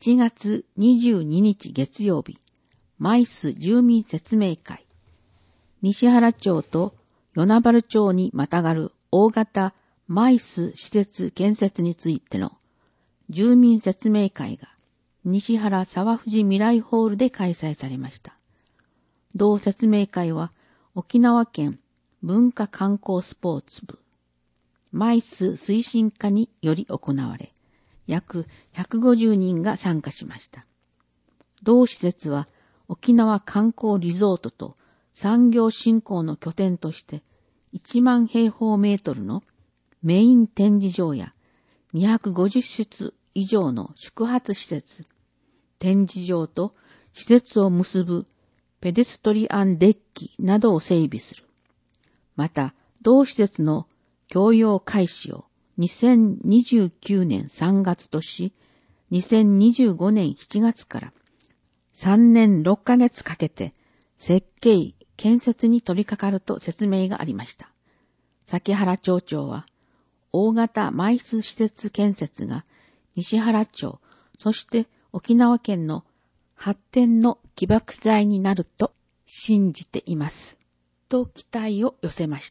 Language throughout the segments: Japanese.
1月22日月曜日、マイス住民説明会。西原町と与那原町にまたがる大型マイス施設建設についての住民説明会が西原沢藤未来ホールで開催されました。同説明会は沖縄県文化観光スポーツ部マイス推進課により行われ、約150人が参加しました。同施設は沖縄観光リゾートと産業振興の拠点として1万平方メートルのメイン展示場や250室以上の宿泊施設、展示場と施設を結ぶペデストリアンデッキなどを整備する。また、同施設の供用開始を2029年3月とし、2025年7月から3年6ヶ月かけて設計、建設に取り掛かると説明がありました。崎原町長は、大型マイス施設建設が西原町、そして沖縄県の発展の起爆剤になると信じています。と期待を寄せました。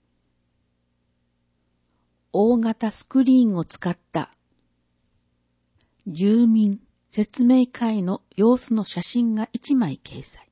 大型スクリーンを使った住民説明会の様子の写真が1枚掲載。